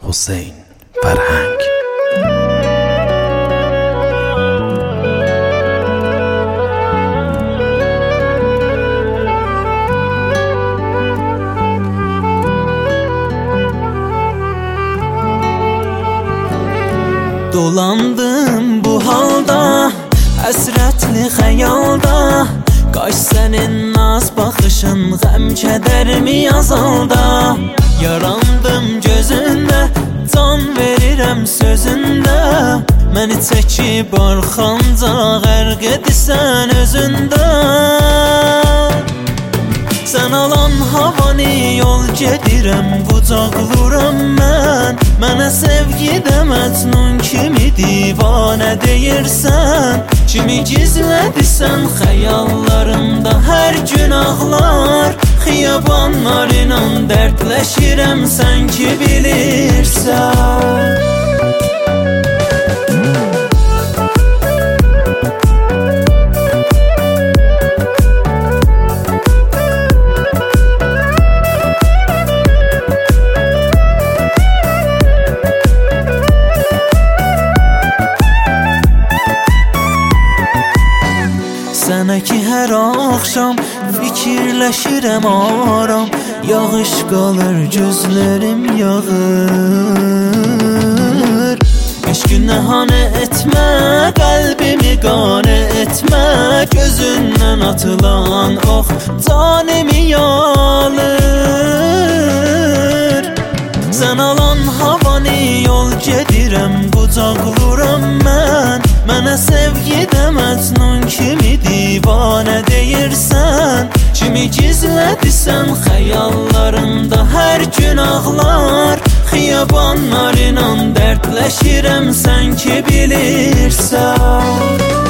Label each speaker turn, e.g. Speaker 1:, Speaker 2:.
Speaker 1: Hüseyn Farhang.
Speaker 2: Dolandım bu halda, həsrətli xəyalda. Qaş sənin naz baxışın, qəm kədərimi azalda. Yarandım gözündə, can verirəm sözündə. Məni çəkib arxanca, qərq edirsən özündə. Sən alan havanı yol gedirəm, qucaqlıram mən. Mənə sevgidə məcnun kimi divanə deyirsən. Kimi gizlədirsən xəyallarımda hər gün ağlar. Xiyabanlarla dərdləşirəm, sən ki bilirsən. Sənə ki hər axşam fikirləşirəm aram. Yağış qalır, gözlərim yağır. Eşqinə hanə etmə, qəlbimi qane etmə. Gözündən atılan ox canimi yalır. Sən alan havanı yol gedirəm, qucaqlıram mən. Mənə sevgidə məcnun kimi divanə deyirsən. Kimi gizlədirsən xəyallarında hər gün ağlar. Xiyabanlarla dərdləşirəm, sən ki bilirsən.